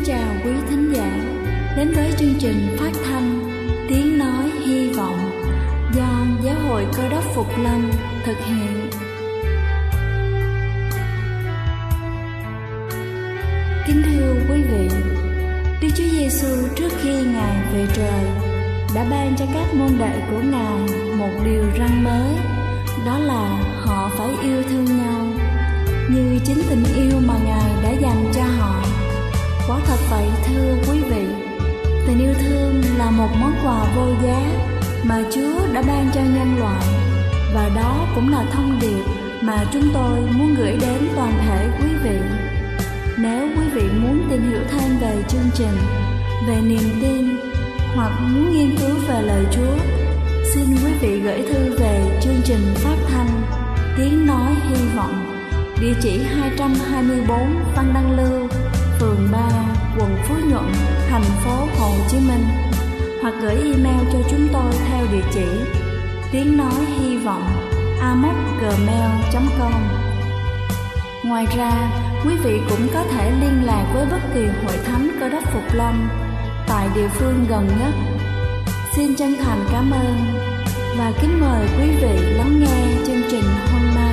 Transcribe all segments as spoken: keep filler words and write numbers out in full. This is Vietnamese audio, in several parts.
chào quý thính giả đến với chương trình phát thanh Tiếng Nói Hy Vọng do Giáo hội Cơ Đốc Phục Lâm thực hiện. Kính thưa quý vị, Đức Chúa Giêsu trước khi Ngài về trời đã ban cho các môn đệ của Ngài một điều răn mới, đó là họ phải yêu thương nhau như chính tình yêu mà Ngài đã dành cho họ. Quả thật vậy thưa quý vị, tình yêu thương là một món quà vô giá mà Chúa đã ban cho nhân loại, và đó cũng là thông điệp mà chúng tôi muốn gửi đến toàn thể quý vị. Nếu quý vị muốn tìm hiểu thêm về chương trình, về niềm tin hoặc muốn nghiên cứu về lời Chúa, xin quý vị gửi thư về chương trình phát thanh Tiếng Nói Hy Vọng, địa chỉ hai trăm hai mươi tư Văn Đăng Lưu, phường ba, quận Phú Nhuận, thành phố Hồ Chí Minh, hoặc gửi email cho chúng tôi theo địa chỉ tiếng nói hy vọng a m o c gmail chấm com. Ngoài ra, quý vị cũng có thể liên lạc với bất kỳ hội thánh Cơ Đốc Phục Lâm tại địa phương gần nhất. Xin chân thành cảm ơn và kính mời quý vị lắng nghe chương trình hôm nay.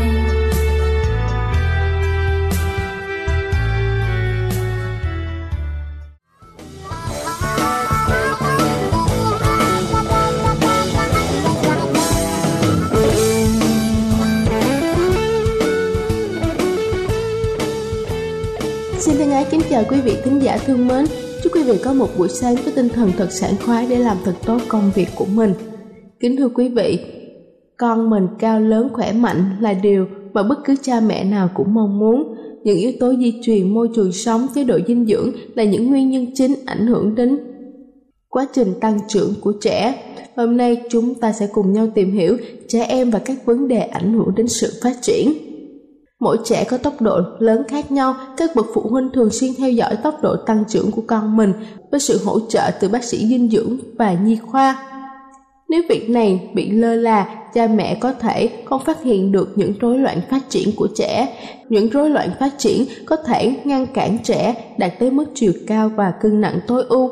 Xin thân ái kính chào quý vị thính giả thương mến. Chúc quý vị có một buổi sáng với tinh thần thật sảng khoái để làm thật tốt công việc của mình. Kính thưa quý vị, con mình cao lớn khỏe mạnh là điều mà bất cứ cha mẹ nào cũng mong muốn. Những yếu tố di truyền, môi trường sống, chế độ dinh dưỡng là những nguyên nhân chính ảnh hưởng đến quá trình tăng trưởng của trẻ. Hôm nay chúng ta sẽ cùng nhau tìm hiểu trẻ em và các vấn đề ảnh hưởng đến sự phát triển. Mỗi trẻ có tốc độ lớn khác nhau, các bậc phụ huynh thường xuyên theo dõi tốc độ tăng trưởng của con mình với sự hỗ trợ từ bác sĩ dinh dưỡng và nhi khoa. Nếu việc này bị lơ là, cha mẹ có thể không phát hiện được những rối loạn phát triển của trẻ. Những rối loạn phát triển có thể ngăn cản trẻ đạt tới mức chiều cao và cân nặng tối ưu.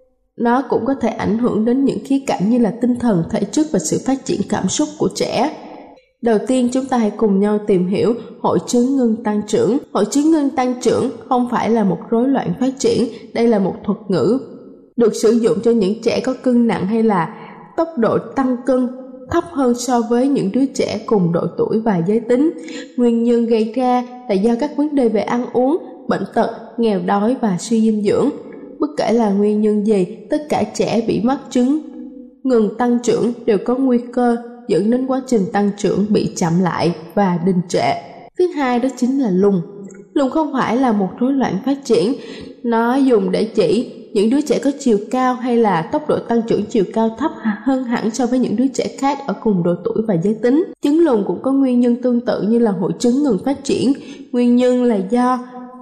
Nó cũng có thể ảnh hưởng đến những khía cạnh như là tinh thần, thể chất và sự phát triển cảm xúc của trẻ. Đầu tiên, chúng ta hãy cùng nhau tìm hiểu hội chứng ngưng tăng trưởng. Hội chứng ngưng tăng trưởng không phải là một rối loạn phát triển, đây là một thuật ngữ được sử dụng cho những trẻ có cân nặng hay là tốc độ tăng cân thấp hơn so với những đứa trẻ cùng độ tuổi và giới tính. Nguyên nhân gây ra là do các vấn đề về ăn uống, bệnh tật, nghèo đói và suy dinh dưỡng. Bất kể là nguyên nhân gì, tất cả trẻ bị mắc chứng ngừng tăng trưởng đều có nguy cơ dẫn đến quá trình tăng trưởng bị chậm lại và đình trệ. Thứ hai đó chính là lùn. Lùn không phải là một rối loạn phát triển, nó dùng để chỉ những đứa trẻ có chiều cao hay là tốc độ tăng trưởng chiều cao thấp hơn hẳn so với những đứa trẻ khác ở cùng độ tuổi và giới tính. Chứng lùn cũng có nguyên nhân tương tự như là hội chứng ngừng phát triển. Nguyên nhân là do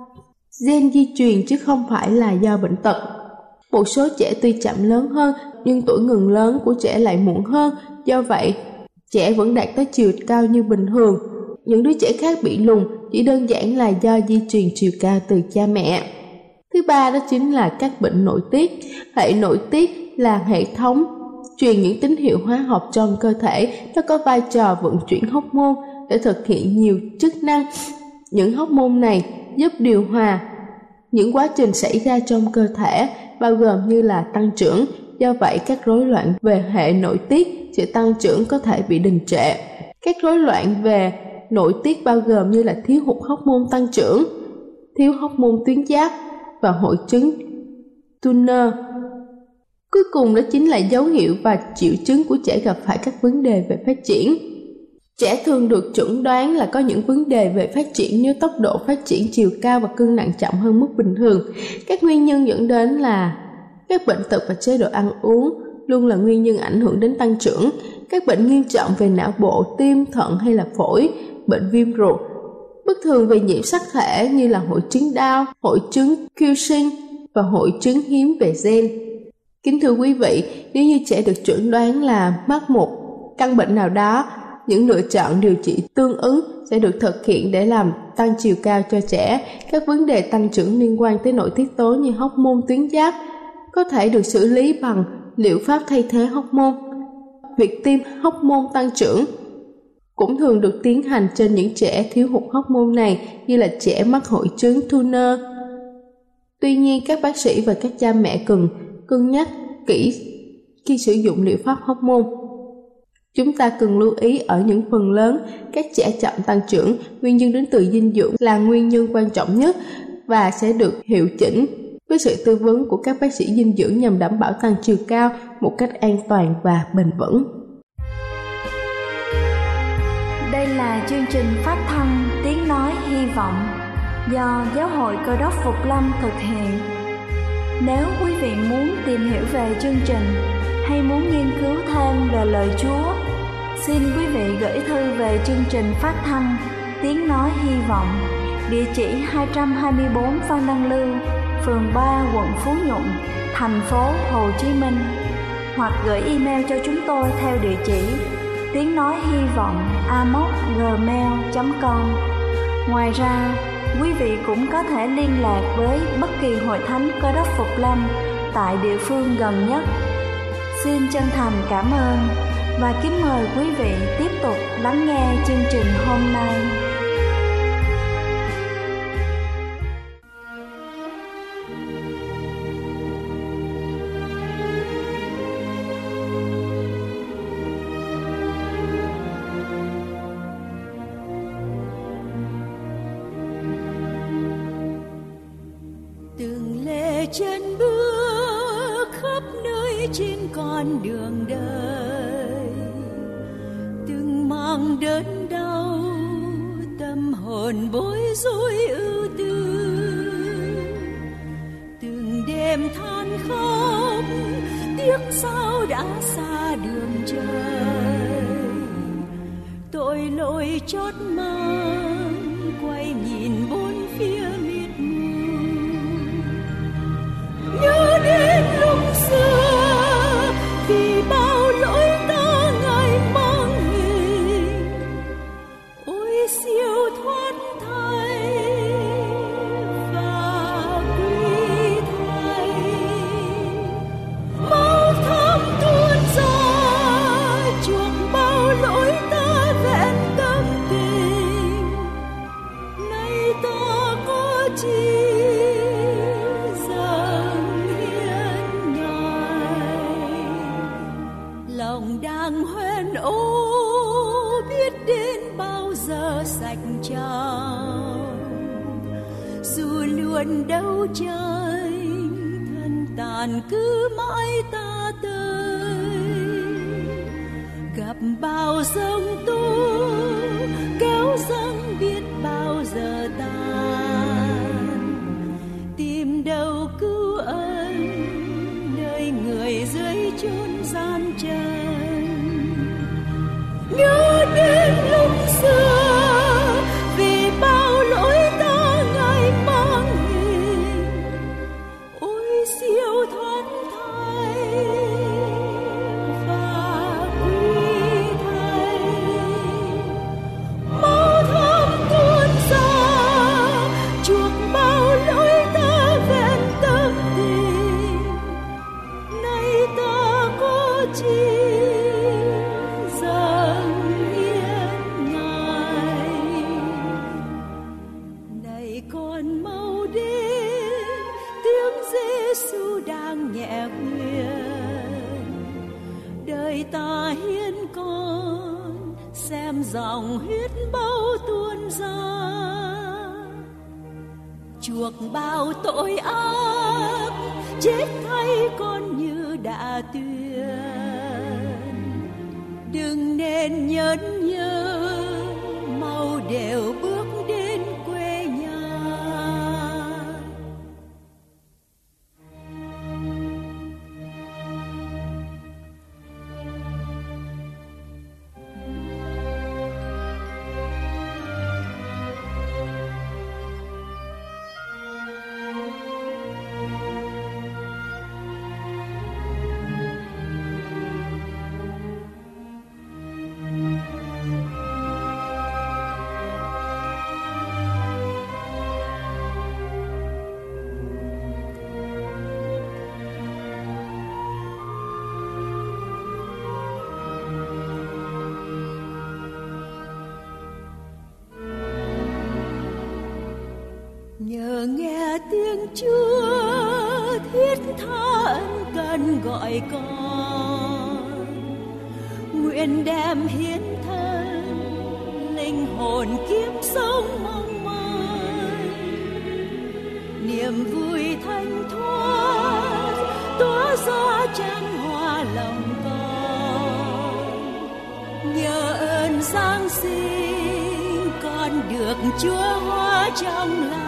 gen di truyền chứ không phải là do bệnh tật. Một số trẻ tuy chậm lớn hơn nhưng tuổi ngừng lớn của trẻ lại muộn hơn, do vậy trẻ vẫn đạt tới chiều cao như bình thường. Những đứa trẻ khác bị lùn chỉ đơn giản là do di truyền chiều cao từ cha mẹ. Thứ ba đó chính là các bệnh nội tiết. Hệ nội tiết là hệ thống truyền những tín hiệu hóa học trong cơ thể. Nó có vai trò vận chuyển hormone để thực hiện nhiều chức năng. Những hormone này giúp điều hòa những quá trình xảy ra trong cơ thể, bao gồm như là tăng trưởng. Do vậy, các rối loạn về hệ nội tiết, sự tăng trưởng có thể bị đình trệ. Các rối loạn về nội tiết bao gồm như là thiếu hụt hormone tăng trưởng, thiếu hormone tuyến giáp và hội chứng Turner. Cuối cùng đó chính là dấu hiệu và triệu chứng của trẻ gặp phải các vấn đề về phát triển. Trẻ thường được chẩn đoán là có những vấn đề về phát triển như tốc độ phát triển, chiều cao và cân nặng chậm hơn mức bình thường. Các nguyên nhân dẫn đến là các bệnh tật và chế độ ăn uống luôn là nguyên nhân ảnh hưởng đến tăng trưởng. Các bệnh nghiêm trọng về não bộ, tim, thận hay là phổi, bệnh viêm ruột, bất thường về nhiễm sắc thể như là hội chứng Down, hội chứng Cushing và hội chứng hiếm về gen. Kính thưa quý vị, nếu như trẻ được chẩn đoán là mắc một căn bệnh nào đó, những lựa chọn điều trị tương ứng sẽ được thực hiện để làm tăng chiều cao cho trẻ. Các vấn đề tăng trưởng liên quan tới nội tiết tố như hóc môn tuyến giáp có thể được xử lý bằng liệu pháp thay thế hóc môn. Việc tiêm hóc môn tăng trưởng cũng thường được tiến hành trên những trẻ thiếu hụt hóc môn này, như là trẻ mắc hội chứng Turner. Tuy nhiên, các bác sĩ và các cha mẹ cần cân nhắc kỹ khi sử dụng liệu pháp hóc môn. Chúng ta cần lưu ý ở những phần lớn các trẻ chậm tăng trưởng, nguyên nhân đến từ dinh dưỡng là nguyên nhân quan trọng nhất và sẽ được hiệu chỉnh với sự tư vấn của các bác sĩ dinh dưỡng nhằm đảm bảo tăng chiều cao một cách an toàn và bền vững. Đây là chương trình phát thanh Tiếng Nói Hy Vọng do Giáo hội Cơ đốc Phục Lâm thực hiện. Nếu quý vị muốn tìm hiểu về chương trình hay muốn nghiên cứu thêm về lời Chúa, xin quý vị gửi thư về chương trình phát thanh Tiếng Nói Hy Vọng, địa chỉ hai trăm hai mươi bốn Phan Đăng Lưu, phường ba, quận Phú Nhuận, thành phố Hồ Chí Minh, hoặc gửi email cho chúng tôi theo địa chỉ tiếng nói hy vọng a m o s gmail chấm com. Ngoài ra, quý vị cũng có thể liên lạc với bất kỳ hội thánh Cơ đốc Phục Lâm tại địa phương gần nhất. Xin chân thành cảm ơn và kính mời quý vị tiếp tục lắng nghe chương trình hôm nay. Chân bước khắp nơi trên con đường đời, từng mang đớn đau, tâm hồn bối rối ưu tư, từng đêm than khóc tiếc sao đã xa đường trời, tội lỗi chót mang quay nhìn bốn phía miệt mù. Nhớ đến lúc xưa vì bao lỗi ta ngài mang hình, ôi siêu thoát thay và quý thay, máu thắm tuôn ra chuộc bao lỗi ta vẹn tâm tình. Nay ta có chi đang hoen ố biết đến bao giờ sạch trao, dù luôn đấu tranh thân tàn cứ mãi ta tới, gặp bao giông tố kéo dâng biết bao giờ tan, tìm đâu cứu ân nơi người dưới chốn gian chân. Nhớ đến lúc xưa vì bao lỗi ta ngài mang hình, ôi siêu thoát thay và quý thay, máu thắm tuôn ra chuộc bao lỗi ta vẹn tâm tình. Nay ta có chi ta hiến con xem dòng huyết bao tuôn ra, chuộc bao tội ác chết thay con như đã tuyên. Đừng nên nhẫn nhơ mau đều bước đến quê nhà. Nhờ nghe tiếng Chúa thiết tha ân cần gọi con, nguyện đem hiến thân linh hồn kiếp sống mong mỏi, niềm vui thanh thoát tỏa ra chan hòa lòng con. Nhờ ơn Giáng sinh con được Chúa hóa trong lòng.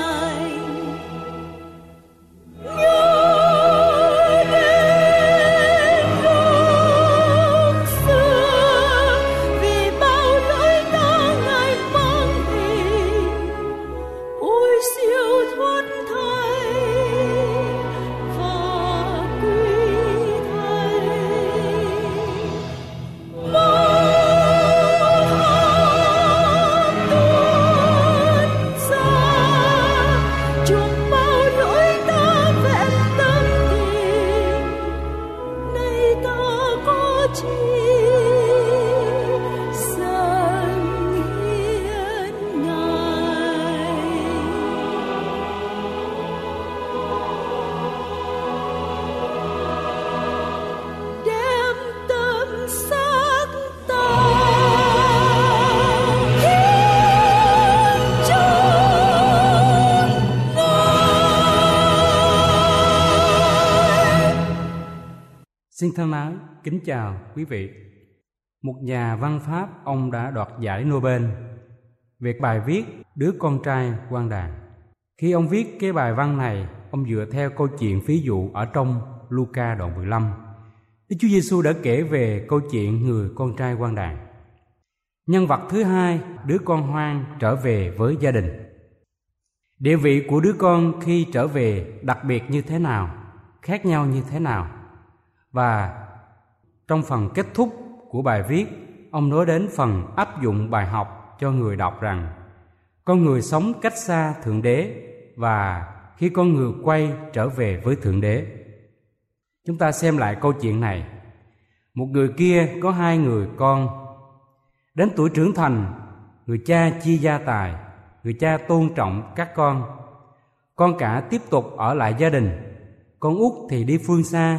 Xin thân ái, kính chào quý vị. Một nhà văn Pháp, ông đã đoạt giải Nobel về bài viết Đứa con trai quang đàn. Khi ông viết cái bài văn này, ông dựa theo câu chuyện ví dụ ở trong Luca đoạn mười lăm. Đức Chúa Giêsu đã kể về câu chuyện người con trai quang đàn. Nhân vật thứ hai, đứa con hoang trở về với gia đình. Địa vị của đứa con khi trở về đặc biệt như thế nào, khác nhau như thế nào? Và trong phần kết thúc của bài viết, ông nói đến phần áp dụng bài học cho người đọc rằng con người sống cách xa Thượng Đế và khi con người quay trở về với Thượng Đế. Chúng ta xem lại câu chuyện này. Một người kia có hai người con. Đến tuổi trưởng thành, người cha chia gia tài, người cha tôn trọng các con. Con cả tiếp tục ở lại gia đình, con út thì đi phương xa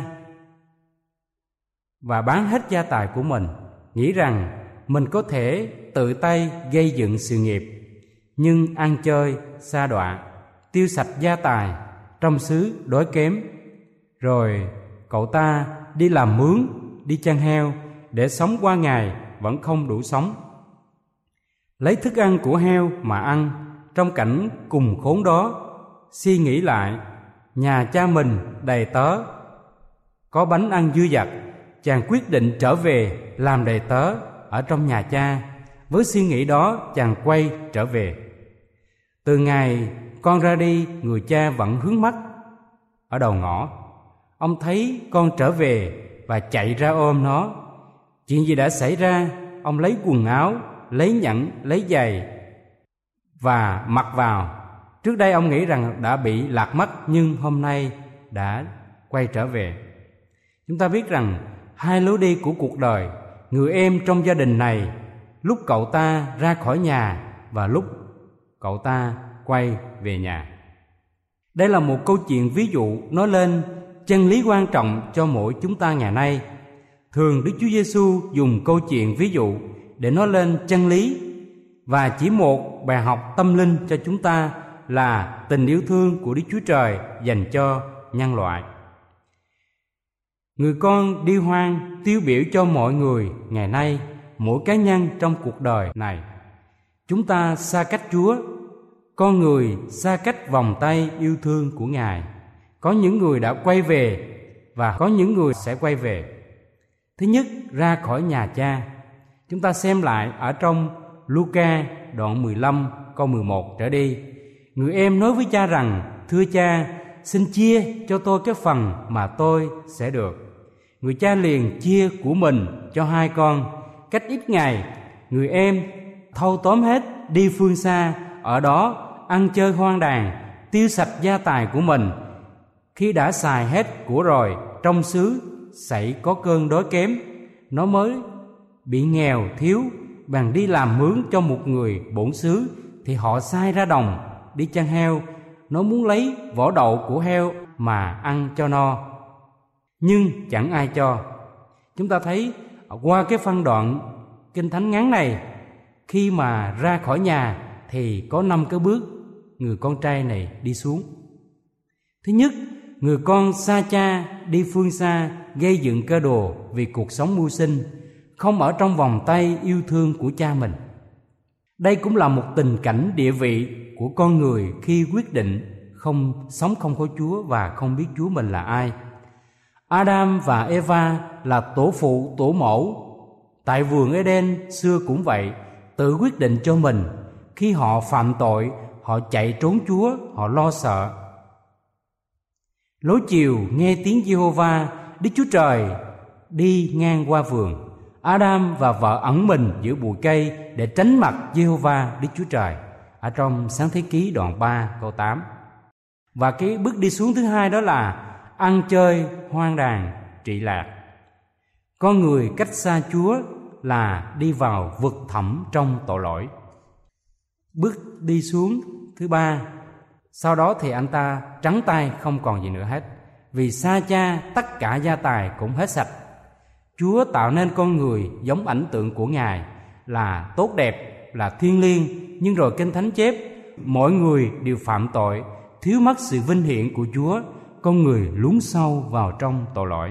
và bán hết gia tài của mình, nghĩ rằng mình có thể tự tay gây dựng sự nghiệp, nhưng ăn chơi sa đọa, tiêu sạch gia tài, trong xứ đói kém. Rồi cậu ta đi làm mướn, đi chăn heo để sống qua ngày vẫn không đủ sống. Lấy thức ăn của heo mà ăn, trong cảnh cùng khốn đó, suy nghĩ lại, nhà cha mình đầy tớ, có bánh ăn dư dật, chàng quyết định trở về làm đầy tớ ở trong nhà cha. Với suy nghĩ đó, chàng quay trở về. Từ ngày con ra đi, người cha vẫn hướng mắt ở đầu ngõ. Ông thấy con trở về và chạy ra ôm nó. Chuyện gì đã xảy ra? Ông lấy quần áo, lấy nhẫn, lấy giày và mặc vào. Trước đây ông nghĩ rằng đã bị lạc mất, nhưng hôm nay đã quay trở về. Chúng ta biết rằng hai lối đi của cuộc đời, người em trong gia đình này, lúc cậu ta ra khỏi nhà và lúc cậu ta quay về nhà. Đây là một câu chuyện ví dụ nói lên chân lý quan trọng cho mỗi chúng ta ngày nay. Thường Đức Chúa Giêsu dùng câu chuyện ví dụ để nói lên chân lý, và chỉ một bài học tâm linh cho chúng ta là tình yêu thương của Đức Chúa Trời dành cho nhân loại. Người con đi hoang tiêu biểu cho mọi người ngày nay, mỗi cá nhân trong cuộc đời này. Chúng ta xa cách Chúa, con người xa cách vòng tay yêu thương của Ngài. Có những người đã quay về và có những người sẽ quay về. Thứ nhất, ra khỏi nhà cha. Chúng ta xem lại ở trong Luca đoạn mười lăm câu mười một trở đi. Người em nói với cha rằng: thưa cha, xin chia cho tôi cái phần mà tôi sẽ được. Người cha liền chia của mình cho hai con. Cách ít ngày, người em thâu tóm hết, đi phương xa, ở đó ăn chơi hoang đàn, tiêu sạch gia tài của mình. Khi đã xài hết của rồi, trong xứ xảy có cơn đói kém, nó mới bị nghèo thiếu, bằng đi làm mướn cho một người bổn xứ, thì họ sai ra đồng đi chăn heo, nó muốn lấy vỏ đậu của heo mà ăn cho no, nhưng chẳng ai cho. Chúng ta thấy qua cái phân đoạn Kinh Thánh ngắn này, khi mà ra khỏi nhà thì có năm cái bước người con trai này đi xuống. Thứ nhất, người con xa cha đi phương xa gây dựng cơ đồ vì cuộc sống mưu sinh, không ở trong vòng tay yêu thương của cha mình. Đây cũng là một tình cảnh địa vị của con người khi quyết định không sống không có Chúa và không biết Chúa mình là ai. Adam và Eva là tổ phụ tổ mẫu tại vườn Eden xưa cũng vậy, tự quyết định cho mình. Khi họ phạm tội, họ chạy trốn Chúa, họ lo sợ. Lối chiều nghe tiếng Giê-hô-va Đức Chúa Trời đi ngang qua vườn. Adam và vợ ẩn mình giữa bụi cây để tránh mặt Giê-hô-va Đức Chúa Trời, ở trong Sáng Thế Ký đoạn ba câu tám. Và cái bước đi xuống thứ hai đó là ăn chơi hoang đàn trị lạc. Con người cách xa Chúa là đi vào vực thẳm trong tội lỗi. Bước đi xuống thứ ba, sau đó thì anh ta trắng tay không còn gì nữa hết. Vì xa cha tất cả gia tài cũng hết sạch. Chúa tạo nên con người giống ảnh tượng của Ngài, là tốt đẹp, là thiêng liêng. Nhưng rồi Kinh Thánh chép mọi người đều phạm tội, thiếu mất sự vinh hiển của Chúa. Con người lún sâu vào trong tội lỗi.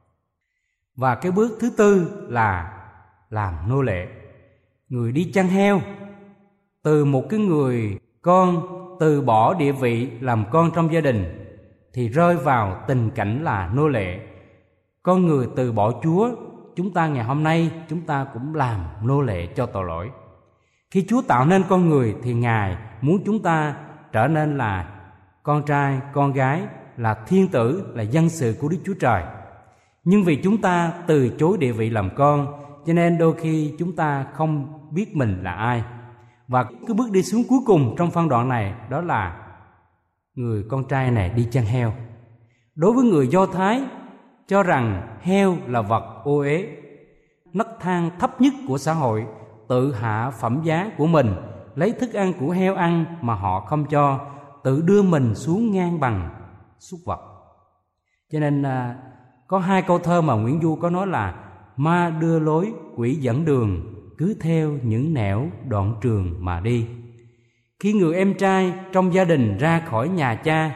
Và cái bước thứ tư là làm nô lệ. Người đi chăn heo, từ một cái người con từ bỏ địa vị làm con trong gia đình thì rơi vào tình cảnh là nô lệ. Con người từ bỏ Chúa, chúng ta ngày hôm nay chúng ta cũng làm nô lệ cho tội lỗi. Khi Chúa tạo nên con người thì Ngài muốn chúng ta trở nên là con trai, con gái, là thiên tử, là dân sự của Đức Chúa Trời. Nhưng vì chúng ta từ chối địa vị làm con, cho nên đôi khi chúng ta không biết mình là ai. Và cái bước đi xuống cuối cùng trong phân đoạn này đó là người con trai này đi chăn heo. Đối với người Do Thái, cho rằng heo là vật ô uế, nấc thang thấp nhất của xã hội, tự hạ phẩm giá của mình, lấy thức ăn của heo ăn mà họ không cho, tự đưa mình xuống ngang bằng súc vật. Cho nên à, có hai câu thơ mà Nguyễn Du có nói là: ma đưa lối, quỷ dẫn đường, cứ theo những nẻo đoạn trường mà đi. Khi người em trai trong gia đình ra khỏi nhà cha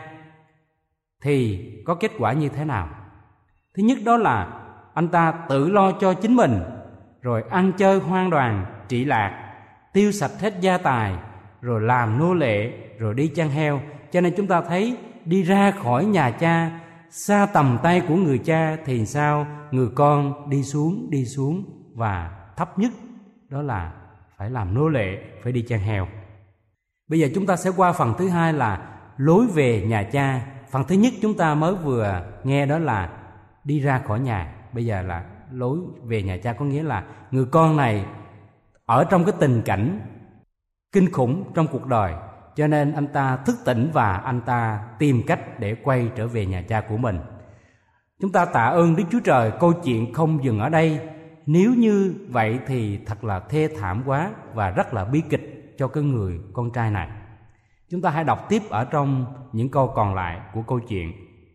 thì có kết quả như thế nào? Thứ nhất đó là anh ta tự lo cho chính mình, rồi ăn chơi hoang đoàn trị lạc, tiêu sạch hết gia tài, rồi làm nô lệ, rồi đi chăn heo. Cho nên chúng ta thấy đi ra khỏi nhà cha, xa tầm tay của người cha thì sao? Người con đi xuống, đi xuống và thấp nhất đó là phải làm nô lệ, phải đi chăn heo. Bây giờ chúng ta sẽ qua phần thứ hai là lối về nhà cha. Phần thứ nhất chúng ta mới vừa nghe đó là đi ra khỏi nhà. Bây giờ là lối về nhà cha, có nghĩa là người con này ở trong cái tình cảnh kinh khủng trong cuộc đời, cho nên anh ta thức tỉnh và anh ta tìm cách để quay trở về nhà cha của mình. Chúng ta tạ ơn Đức Chúa Trời, câu chuyện không dừng ở đây. Nếu như vậy thì thật là thê thảm quá và rất là bi kịch cho cái người con trai này. Chúng ta hãy đọc tiếp ở trong những câu còn lại của câu chuyện.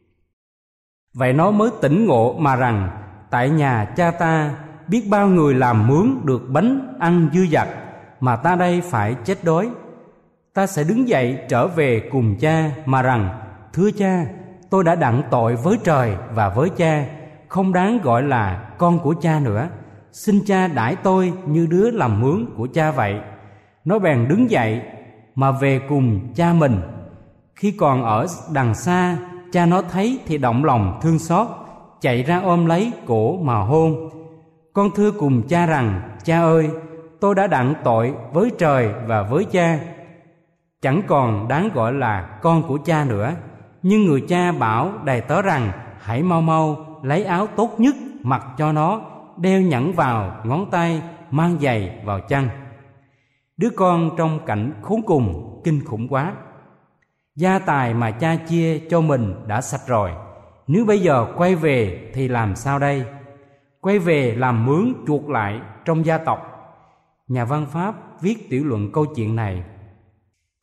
Vậy nó mới tỉnh ngộ mà rằng tại nhà cha ta biết bao người làm mướn được bánh ăn dư dật, mà ta đây phải chết đói. Ta sẽ đứng dậy trở về cùng cha mà rằng: thưa cha, tôi đã đặng tội với trời và với cha, không đáng gọi là con của cha nữa. Xin cha đãi tôi như đứa làm mướn của cha vậy. Nó bèn đứng dậy mà về cùng cha mình. Khi còn ở đằng xa, cha nó thấy thì động lòng thương xót, chạy ra ôm lấy cổ mà hôn. Con thưa cùng cha rằng: cha ơi, tôi đã đặng tội với trời và với cha, chẳng còn đáng gọi là con của cha nữa. Nhưng người cha bảo đầy tớ rằng: hãy mau mau lấy áo tốt nhất mặc cho nó, đeo nhẫn vào ngón tay, mang giày vào chân. Đứa con trong cảnh khốn cùng, kinh khủng quá. Gia tài mà cha chia cho mình đã sạch rồi, nếu bây giờ quay về thì làm sao đây? Quay về làm mướn chuộc lại trong gia tộc. Nhà văn Pháp viết tiểu luận câu chuyện này.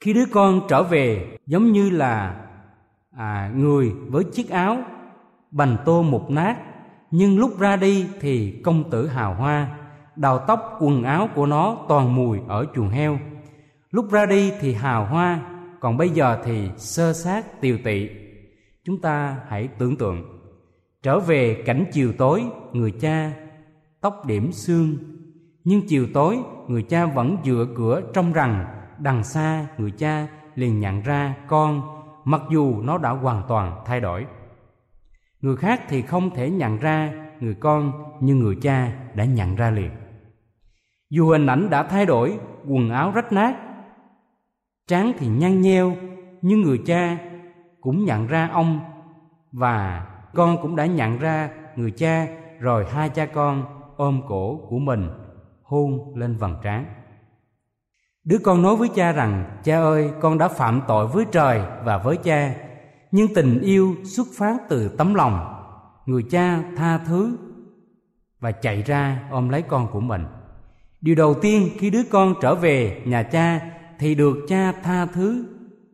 Khi đứa con trở về giống như là à, người với chiếc áo bành tô mục nát, nhưng lúc ra đi thì công tử hào hoa, đầu tóc quần áo của nó toàn mùi ở chuồng heo. Lúc ra đi thì hào hoa, còn bây giờ thì xơ xác tiều tị. Chúng ta hãy tưởng tượng trở về cảnh chiều tối, người cha tóc điểm sương, nhưng chiều tối người cha vẫn dựa cửa trông rằng đằng xa người cha liền nhận ra con, mặc dù nó đã hoàn toàn thay đổi. Người khác thì không thể nhận ra người con, nhưng người cha đã nhận ra liền. Dù hình ảnh đã thay đổi, quần áo rách nát, trán thì nhăn nheo, nhưng người cha cũng nhận ra ông, và con cũng đã nhận ra người cha. Rồi hai cha con ôm cổ của mình, hôn lên vầng trán. Đứa con nói với cha rằng: cha ơi, con đã phạm tội với trời và với cha. Nhưng tình yêu xuất phát từ tấm lòng. Người cha tha thứ và chạy ra ôm lấy con của mình. Điều đầu tiên khi đứa con trở về nhà cha thì được cha tha thứ.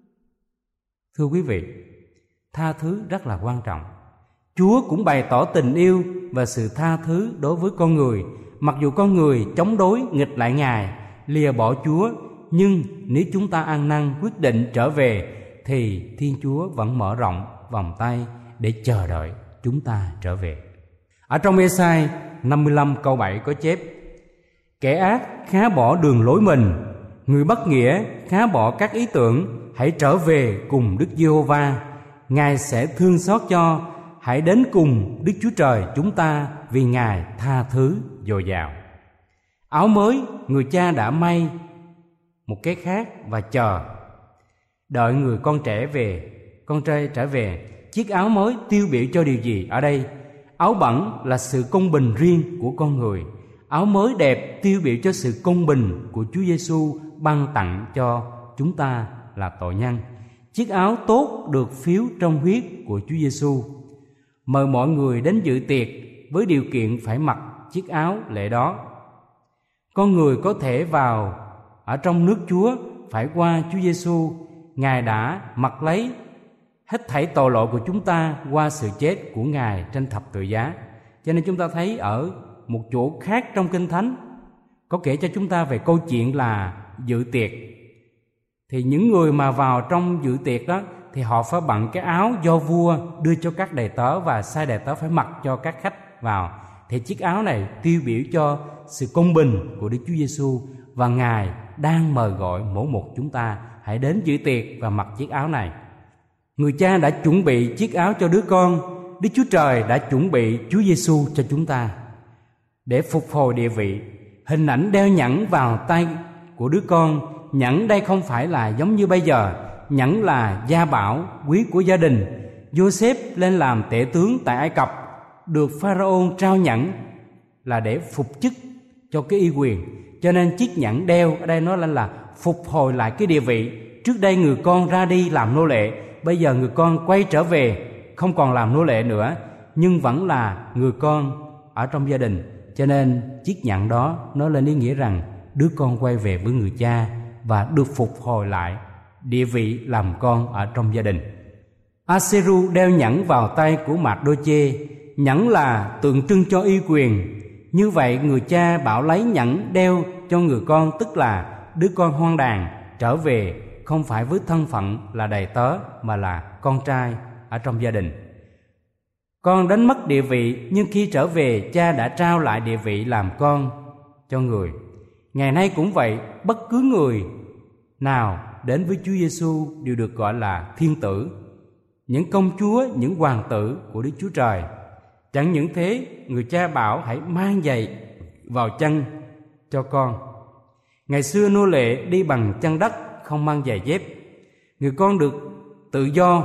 Thưa quý vị, tha thứ rất là quan trọng. Chúa cũng bày tỏ tình yêu và sự tha thứ đối với con người. Mặc dù con người chống đối nghịch lại Ngài, lìa bỏ Chúa, nhưng nếu chúng ta ăn năn quyết định trở về thì Thiên Chúa vẫn mở rộng vòng tay để chờ đợi chúng ta trở về. Ở trong Ê-sai năm mươi lăm câu bảy có chép: kẻ ác khá bỏ đường lối mình, người bất nghĩa khá bỏ các ý tưởng, hãy trở về cùng Đức Giê-hô-va, Ngài sẽ thương xót cho. Hãy đến cùng Đức Chúa Trời chúng ta, vì Ngài tha thứ dồi dào. Áo mới người cha đã may một cái khác và chờ đợi người con trẻ về, con trai trở về. Chiếc áo mới tiêu biểu cho điều gì ở đây? Áo bẩn là sự công bình riêng của con người. Áo mới đẹp tiêu biểu cho sự công bình của Chúa Giêsu ban tặng cho chúng ta là tội nhân. Chiếc áo tốt được phiếu trong huyết của Chúa Giêsu. Mời mọi người đến dự tiệc với điều kiện phải mặc chiếc áo lễ đó. Con người có thể vào ở trong nước Chúa phải qua Chúa Giêsu. Ngài đã mặc lấy hết thảy tội lỗi của chúng ta qua sự chết của Ngài trên thập tự giá. Cho nên chúng ta thấy ở một chỗ khác trong Kinh Thánh có kể cho chúng ta về câu chuyện là dự tiệc. Thì những người mà vào trong dự tiệc đó thì họ phải bận cái áo do vua đưa cho các đầy tớ và sai đầy tớ phải mặc cho các khách vào. Thì chiếc áo này tiêu biểu cho sự công bình của Đức Chúa Giêsu, và Ngài đang mời gọi mỗi một chúng ta hãy đến dự tiệc và mặc chiếc áo này. Người cha đã chuẩn bị chiếc áo cho đứa con, Đức Chúa Trời đã chuẩn bị Chúa Giêsu cho chúng ta để phục hồi địa vị. Hình ảnh đeo nhẫn vào tay của đứa con. Nhẫn đây không phải là giống như bây giờ. Nhẫn là gia bảo quý của gia đình. Giô-xép lên làm tể tướng tại Ai Cập, được Pharaoh trao nhẫn là để phục chức cho cái uy quyền. Cho nên chiếc nhẫn đeo ở đây nó là, là phục hồi lại cái địa vị. Trước đây người con ra đi làm nô lệ, bây giờ người con quay trở về không còn làm nô lệ nữa, nhưng vẫn là người con ở trong gia đình. Cho nên chiếc nhẫn đó nó lên ý nghĩa rằng đứa con quay về với người cha và được phục hồi lại địa vị làm con ở trong gia đình. A-sê-ru đeo nhẫn vào tay của Mạc-đô-chê. Nhẫn là tượng trưng cho uy quyền. Như vậy người cha bảo lấy nhẫn đeo cho người con, tức là đứa con hoang đàn trở về không phải với thân phận là đầy tớ mà là con trai ở trong gia đình. Con đánh mất địa vị, nhưng khi trở về cha đã trao lại địa vị làm con cho người. Ngày nay cũng vậy, bất cứ người nào đến với Chúa Giêsu đều được gọi là thiên tử, những công chúa, những hoàng tử của Đức Chúa Trời. Chẳng những thế, người cha bảo hãy mang giày vào chân cho con. Ngày xưa nô lệ đi bằng chân đất, không mang giày dép. Người con được tự do,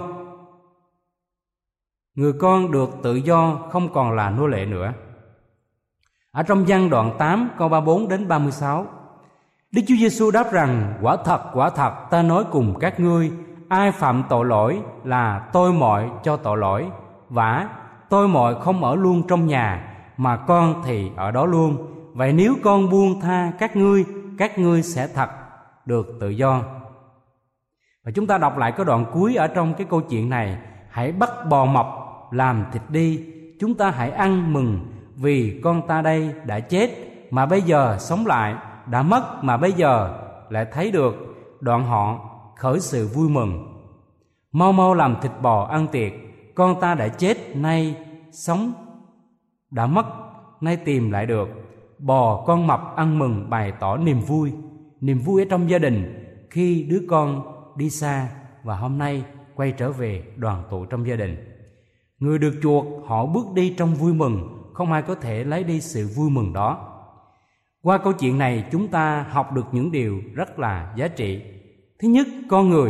người con được tự do không còn là nô lệ nữa. Ở trong Giăng đoạn tám câu ba mươi bốn đến ba mươi sáu, Đức Chúa Giêsu đáp rằng: quả thật, quả thật ta nói cùng các ngươi, ai phạm tội lỗi là tôi mọi cho tội lỗi. Vả tôi mọi không ở luôn trong nhà, mà con thì ở đó luôn. Vậy nếu con buông tha các ngươi, các ngươi sẽ thật được tự do. Và chúng ta đọc lại cái đoạn cuối ở trong cái câu chuyện này: hãy bắt bò mập làm thịt đi, chúng ta hãy ăn mừng, vì con ta đây đã chết mà bây giờ sống lại, đã mất mà bây giờ lại thấy được. Đoạn họ khởi sự vui mừng. Mau mau làm thịt bò ăn tiệc, con ta đã chết nay sống, đã mất nay tìm lại được. Bò con mập ăn mừng bày tỏ niềm vui, niềm vui ở trong gia đình khi đứa con đi xa và hôm nay quay trở về đoàn tụ trong gia đình. Người được chuộc họ bước đi trong vui mừng, không ai có thể lấy đi sự vui mừng đó. Qua câu chuyện này chúng ta học được những điều rất là giá trị. Thứ nhất, con người,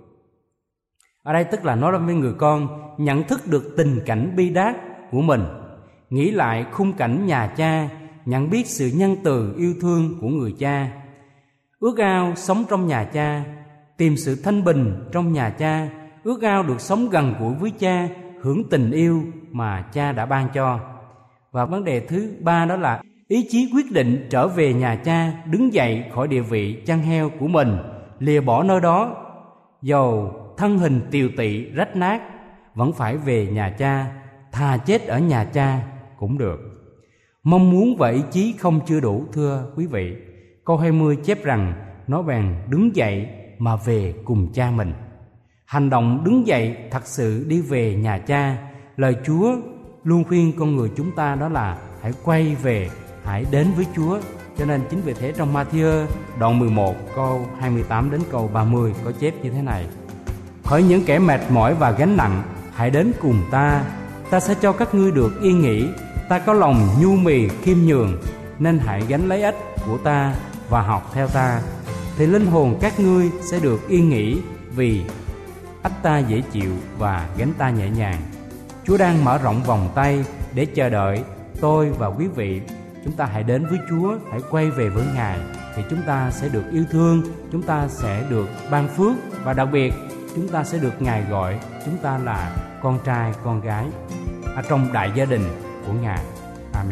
ở đây tức là nói với người con, nhận thức được tình cảnh bi đát của mình, nghĩ lại khung cảnh nhà cha, nhận biết sự nhân từ yêu thương của người cha, ước ao sống trong nhà cha, tìm sự thanh bình trong nhà cha, ước ao được sống gần gũi với cha, hưởng tình yêu mà cha đã ban cho. Và vấn đề thứ ba đó là ý chí quyết định trở về nhà cha, đứng dậy khỏi địa vị chăn heo của mình, lìa bỏ nơi đó, dầu thân hình tiều tụy rách nát vẫn phải về nhà cha, thà chết ở nhà cha cũng được. Mong muốn và ý chí không chưa đủ, thưa quý vị. Câu hai mươi chép rằng nó bèn đứng dậy mà về cùng cha mình. Hành động đứng dậy thật sự đi về nhà cha. Lời Chúa luôn khuyên con người chúng ta đó là hãy quay về, hãy đến với Chúa. Cho nên chính vì thế trong Ma-thi-ơ đoạn mười một câu hai mươi tám đến câu ba mươi có chép như thế này: hỡi những kẻ mệt mỏi và gánh nặng, hãy đến cùng ta, ta sẽ cho các ngươi được yên nghỉ. Ta có lòng nhu mì khiêm nhường, nên hãy gánh lấy ách của ta và học theo ta, thì linh hồn các ngươi sẽ được yên nghỉ, vì ách ta dễ chịu và gánh ta nhẹ nhàng. Chúa đang mở rộng vòng tay để chờ đợi tôi và quý vị. Chúng ta hãy đến với Chúa, hãy quay về với Ngài, thì chúng ta sẽ được yêu thương, chúng ta sẽ được ban phước, và đặc biệt chúng ta sẽ được Ngài gọi chúng ta là con trai, con gái ở trong đại gia đình của Ngài. Amen.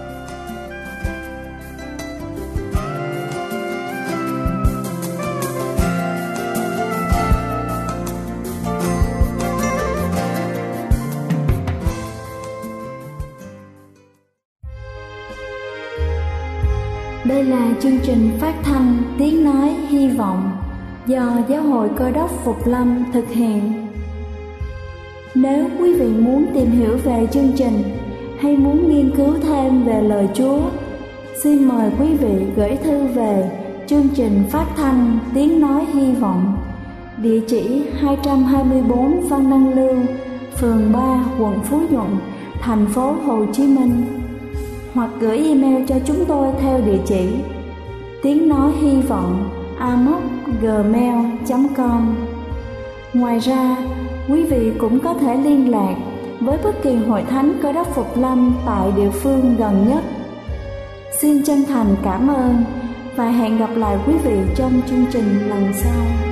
Đây là chương trình phát thanh Tiếng Nói Hy Vọng do Giáo hội Cơ đốc Phục Lâm thực hiện. Nếu quý vị muốn tìm hiểu về chương trình hay muốn nghiên cứu thêm về lời Chúa, xin mời quý vị gửi thư về chương trình phát thanh Tiếng Nói Hy Vọng, địa chỉ hai trăm hai mươi bốn Văn Đăng Lưu, phường ba, quận Phú Nhuận, thành phố Hồ Chí Minh, hoặc gửi email cho chúng tôi theo địa chỉ tiếng nói hy vọng a m o c gmail chấm com. Ngoài ra, quý vị cũng có thể liên lạc với bất kỳ hội thánh Cơ đốc Phục Lâm tại địa phương gần nhất. Xin chân thành cảm ơn và hẹn gặp lại quý vị trong chương trình lần sau.